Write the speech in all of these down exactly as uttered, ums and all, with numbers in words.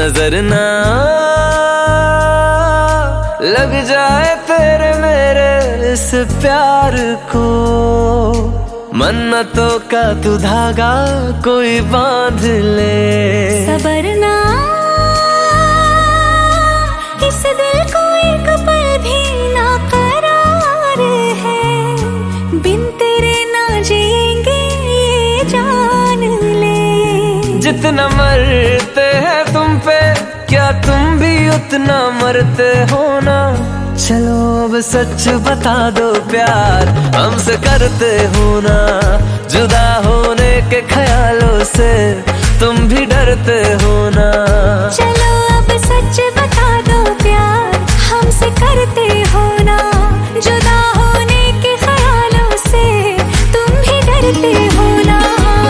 नजर ना लग जाए तेरे मेरे इस प्यार को, मन्नतों का तू धागा कोई बांध ले। सबर ना इस दिल को एक पल भी ना करार है, बिन तेरे ना जिएंगे ये जान ले। जितना मरते हैं तुम पे क्या तुम भी उतना मरते हो ना, चलो अब सच बता दो प्यार हमसे करते हो ना, जुदा होने के ख्यालों से तुम भी डरते हो ना। चलो अब सच बता दो प्यार हमसे करते हो ना, जुदा होने के ख्यालों से तुम भी डरते हो ना।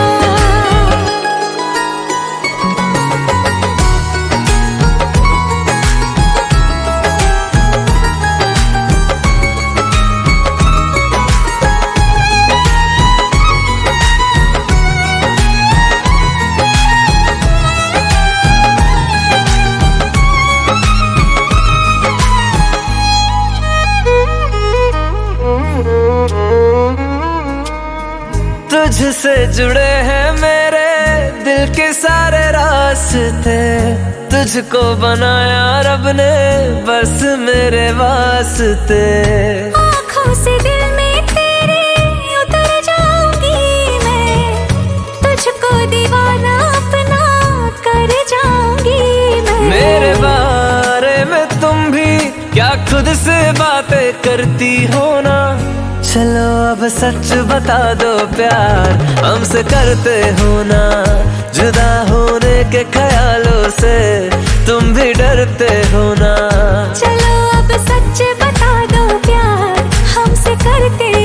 तुझसे जुड़े हैं मेरे दिल के सारे रास्ते, तुझको बनाया रब ने बस मेरे वास्ते। आँखों से दिल में तेरे उतर जाऊंगी मैं, तुझको दीवाना अपना कर जाऊंगी मैं। मेरे बारे में तुम भी क्या खुद से बातें करती हो ना, चलो अब सच बता दो प्यार हमसे करते हो ना, जुदा होने के ख्यालों से तुम भी डरते हो ना। चलो अब सच बता दो प्यार हमसे करते